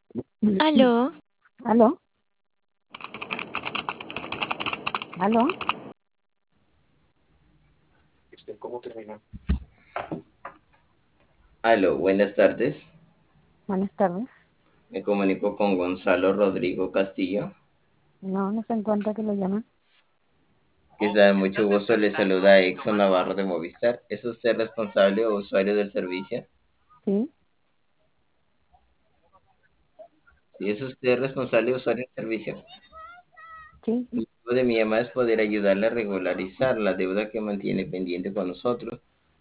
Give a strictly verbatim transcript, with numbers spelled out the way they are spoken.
Aló, ¿Aló? ¿Aló? Aló, buenas tardes. Buenas tardes. Me comunico con Gonzalo Rodrigo Castillo. No, no se encuentra que lo llaman. Que da mucho gusto, le saluda Exxon Navarro de Movistar. ¿Es usted responsable o usuario del servicio? Sí, Si es usted responsable o usuario del servicio, sí. el motivo de mi llamada es poder ayudarle a regularizar la deuda que mantiene pendiente con nosotros